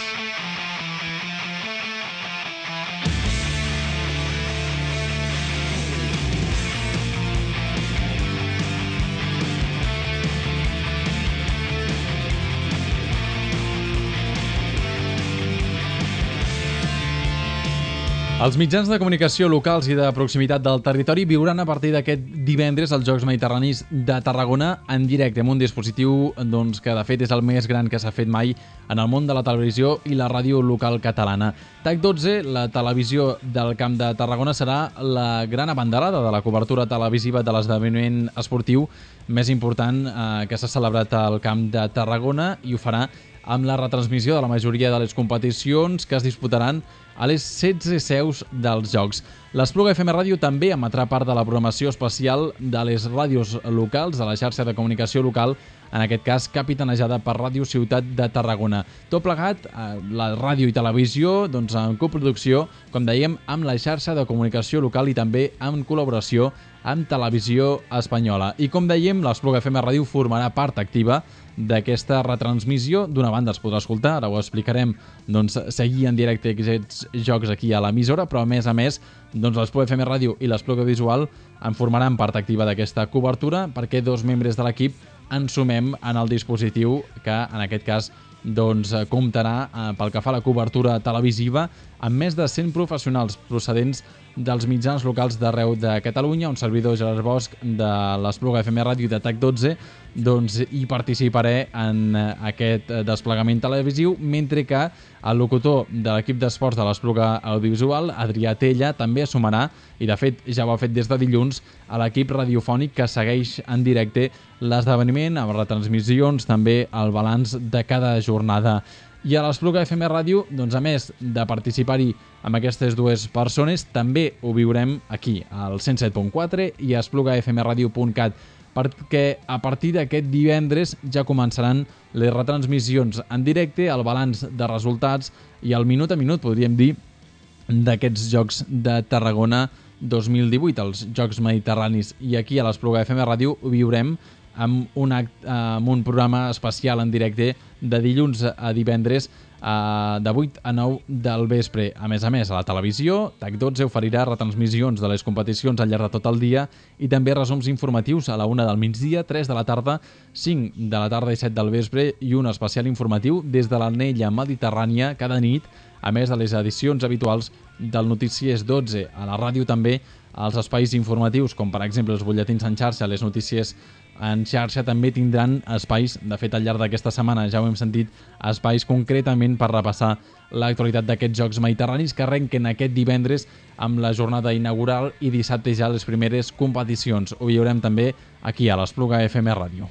Els mitjans de comunicació locals i de proximitat del territori viuran a partir d'aquest divendres els Jocs Mediterranis de Tarragona en directe, amb un dispositiu doncs, que de fet és el més gran que s'ha fet mai en el món de la televisió i la ràdio local catalana. T A C dotze, la televisió del Camp de Tarragona, serà la gran abanderada de la cobertura televisiva de l'esdeveniment esportiu més important eh, que s'ha celebrat al Camp de Tarragona i ho farà amb la retransmissió de la majoria de les competicions que es disputaran a les setze seus dels Jocs. L'Espluga F M Ràdio també emetrà part de la programació especial de les ràdios locals de la xarxa de comunicació local, en aquest cas capitanejada per Ràdio Ciutat de Tarragona. Tot plegat, la ràdio i televisió, doncs, en coproducció, com dèiem, amb la xarxa de comunicació local i també en col·laboració amb Televisió Espanyola. I com dèiem, l'Espluga F M Ràdio formarà part activa d'aquesta retransmissió. D'una banda es podrà escoltar, ara ho explicarem, doncs, seguir en directe aquests jocs aquí a l'emissora, però a més a més, doncs, l'Espluga F M Ràdio i l'Espluga Visual en formaran part activa d'aquesta cobertura perquè dos membres de l'equip ens sumem en el dispositiu que, en aquest cas, doncs, comptarà eh, pel que fa a la cobertura televisiva amb més de cent professionals procedents dels mitjans locals d'arreu de Catalunya. Un servidor, Gerard Bosch, de l'Espluga F M Ràdio i de T A C dotze, doncs hi participaré en aquest desplegament televisiu, mentre que el locutor de l'equip d'esports de l'Espluga Audiovisual, Adrià Tella, també assumarà, i de fet ja ho ha fet des de dilluns, a l'equip radiofònic que segueix en directe l'esdeveniment, amb retransmissions, també el balanç de cada jornada. I a l'Espluga F M Ràdio, doncs, a més de participar-hi amb aquestes dues persones, també ho viurem aquí, al cent set punt quatre i a espluga f m radio punt cat, perquè a partir d'aquest divendres ja començaran les retransmissions en directe, el balanç de resultats i el minut a minut, podríem dir, d'aquests Jocs de Tarragona dos mil divuit, els Jocs Mediterranis. I aquí a l'Espluga F M Ràdio ho viurem amb un, act, amb un programa especial en directe de dilluns a divendres eh, de vuit a nou del vespre. A més a més, a la televisió, T A C dotze oferirà retransmissions de les competicions al llarg de tot el dia i també resums informatius a la una del migdia, tres de la tarda, cinc de la tarda i set del vespre i un especial informatiu des de l'Anella Mediterrània cada nit, a més de les edicions habituals del Notícies dotze. A la ràdio també els espais informatius, com per exemple els butlletins en xarxa, les notícies en xarxa, també tindran espais, de fet al llarg d'aquesta setmana ja ho hem sentit, espais concretament per repassar l'actualitat d'aquests Jocs Mediterranis que arrenquen aquest divendres amb la jornada inaugural i dissabte ja les primeres competicions. Ho veurem també aquí a l'Espluga F M Ràdio.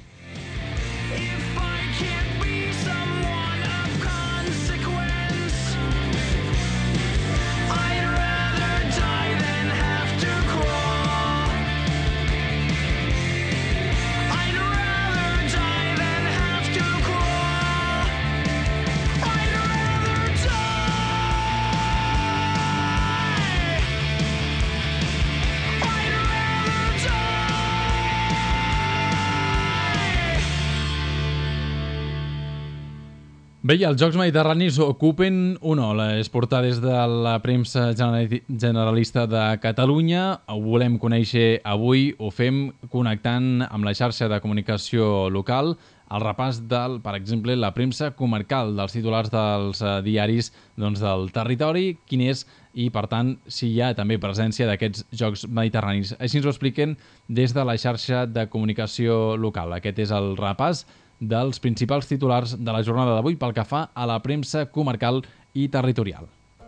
Bé, els Jocs Mediterranis ocupen una, les portades de la premsa generalista de Catalunya. Ho volem conèixer avui, ho fem connectant amb la xarxa de comunicació local, el repàs del, per exemple, la premsa comarcal dels titulars dels diaris doncs, del territori, quin és i, per tant, si hi ha també presència d'aquests Jocs Mediterranis. Així ens ho expliquen des de la xarxa de comunicació local. Aquest és el repàs dels principals titulars de la jornada d'avui pel que fa a la premsa comarcal i territorial.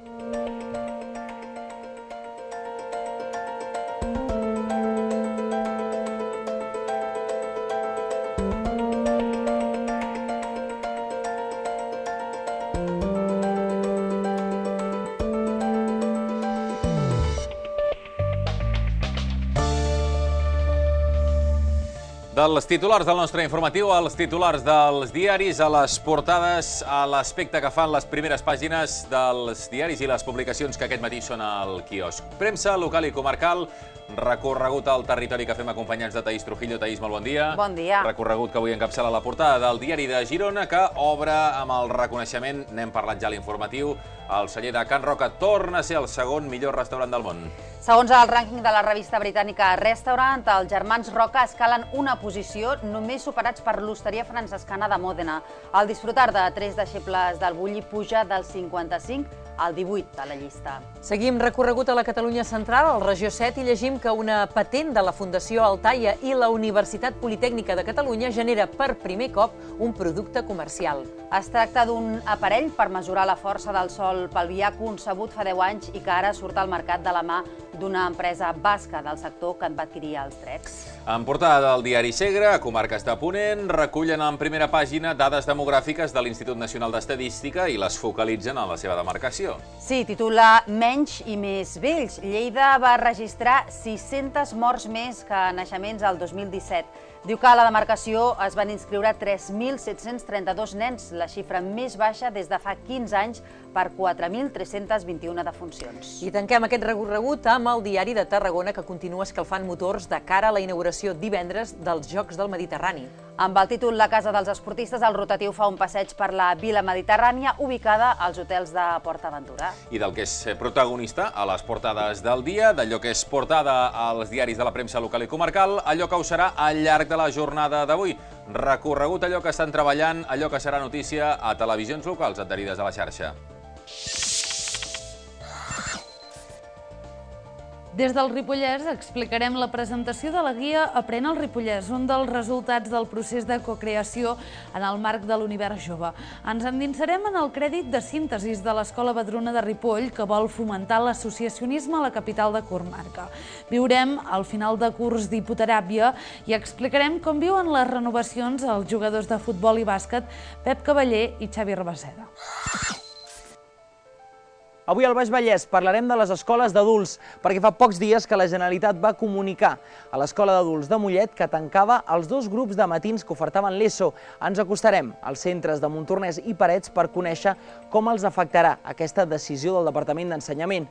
Dels titulars del nostre informatiu, als titulars dels diaris, a les portades, a l'aspecte que fan les primeres pàgines dels diaris i les publicacions que aquest matí són al quiosc. Premsa local i comarcal, recorregut al territori que fem acompanyats de Taís Trujillo. Taís, molt bon dia. Bon dia. Recorregut que avui encapçala la portada del diari de Girona, que obre amb el reconeixement, n'hem parlat ja a l'informatiu, el celler de Can Roca torna a ser el segon millor restaurant del món. Segons el rànquing de la revista britànica Restaurant, els germans Roca escalen una posició només superats per l'Hosteria Francescana de Mòdena. El disfrutar de tres deixebles del Bulli puja del cinquanta-cinc al divuit de la llista. Seguim recorregut a la Catalunya Central, al Regió set, i llegim que una patent de la Fundació Altaia i la Universitat Politècnica de Catalunya genera per primer cop un producte comercial. Es tracta d'un aparell per mesurar la força del sol pelvià concebut fa deu anys i que ara surt al mercat de la mà d'una empresa basca del sector que en va adquirir els drets. En portada del diari Segre, a comarques de Ponent, recullen en primera pàgina dades demogràfiques de l'Institut Nacional d'Estadística i les focalitzen en la seva demarcació. Sí, titula Menys i més vells. Lleida va registrar sis-centes morts més que naixements al dos mil disset. Diu que a la demarcació es van inscriure tres mil set-cents trenta-dos nens, la xifra més baixa des de fa quinze anys per quatre mil tres-cents vint-i-u defuncions. I tanquem aquest recorregut amb el diari de Tarragona, que continua escalfant motors de cara a la inauguració divendres dels Jocs del Mediterrani. Amb el títol La Casa dels Esportistes, el rotatiu fa un passeig per la Vila Mediterrània, ubicada als hotels de PortAventura. I del que és protagonista a les portades del dia, d'allò que és portada als diaris de la premsa local i comarcal, allò que ho serà al llarg de la jornada d'avui. Recorregut allò que estan treballant, allò que serà notícia a televisions locals adherides a la xarxa. Des del Ripollès explicarem la presentació de la guia Aprèn el Ripollès, un dels resultats del procés de cocreació en el marc de l'Univers Jove. Ens endinsarem en el crèdit de síntesis de l'Escola Badruna de Ripoll, que vol fomentar l'associacionisme a la capital de comarca. Viurem al final de curs d'hipoteràpia i explicarem com viuen les renovacions els jugadors de futbol i bàsquet Pep Cavaller i Xavi Rabaseda. Avui al Baix Vallès parlarem de les escoles d'adults, perquè fa pocs dies que la Generalitat va comunicar a l'Escola d'Adults de Mollet que tancava els dos grups de matins que ofertaven l'ESO. Ens acostarem als centres de Montornès i Parets per conèixer com els afectarà aquesta decisió del Departament d'Ensenyament.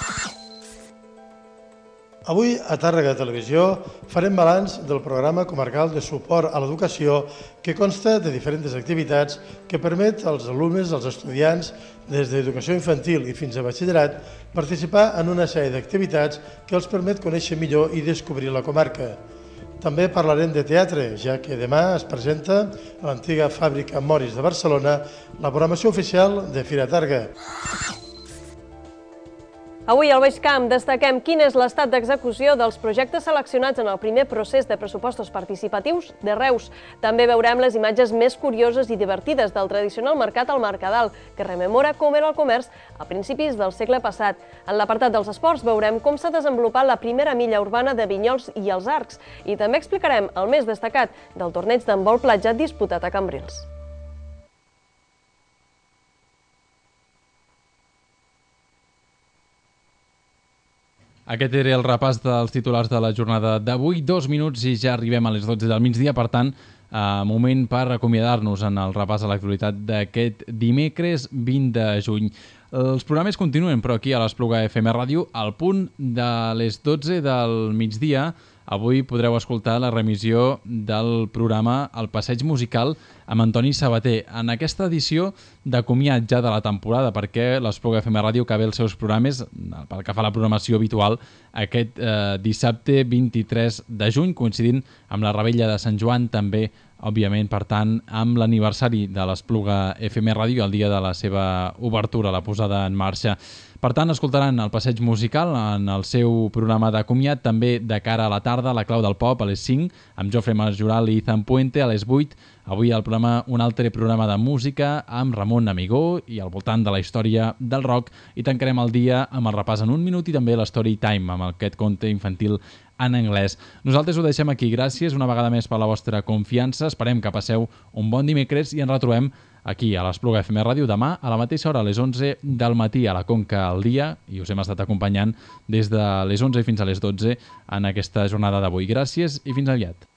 Avui, a Tàrrega Televisió, farem balanç del programa comarcal de suport a l'educació que consta de diferents activitats que permet als alumnes, als estudiants, des d'educació infantil i fins a batxillerat, participar en una sèrie d'activitats que els permet conèixer millor i descobrir la comarca. També parlarem de teatre, ja que demà es presenta a l'antiga fàbrica Moris de Barcelona la programació oficial de Fira Targa. Avui al Baix Camp destaquem quin és l'estat d'execució dels projectes seleccionats en el primer procés de pressupostos participatius de Reus. També veurem les imatges més curioses i divertides del tradicional mercat al Mercadal, que rememora com era el comerç a principis del segle passat. En l'apartat dels esports veurem com s'ha desenvolupat la primera milla urbana de Vinyols i els Arcs i també explicarem el més destacat del torneig d'handbol platja disputat a Cambrils. Aquest era el repàs dels titulars de la jornada d'avui. Dos minuts i ja arribem a les dotze del migdia, per tant, eh, moment per acomiadar-nos en el repàs a l'actualitat d'aquest dimecres vint de juny. Els programes continuen, però aquí a l'Espluga F M Ràdio, al punt de les dotze del migdia, avui podreu escoltar la remissió del programa El Passeig Musical amb Antoni Sabater. En aquesta edició de comiat ja de la temporada, perquè l'Espluga F M Ràdio acaba els seus programes, pel que fa a la programació habitual, aquest eh, dissabte vint-i-tres de juny, coincidint amb la Revetlla de Sant Joan, també, òbviament, per tant, amb l'aniversari de l'Espluga F M Ràdio, el dia de la seva obertura, la posada en marxa. Per tant, escoltaran el Passeig Musical en el seu programa de comiat, també de cara a la tarda, a la Clau del Pop, a les cinc, amb Jofre Majoral i Ethan Puente, a les vuit, avui al programa, un altre programa de música amb Ramon Amigó i al voltant de la història del rock, i tancarem el dia amb el repàs en un minut i també l'Story Time, amb aquest conte infantil en anglès. Nosaltres ho deixem aquí. Gràcies una vegada més per la vostra confiança. Esperem que passeu un bon dimecres i ens retrobem aquí a l'Espluga F M Ràdio demà a la mateixa hora, a les onze del matí a la Conca al dia, i us hem estat acompanyant des de les onze fins a les dotze en aquesta jornada d'avui. Gràcies i fins aviat.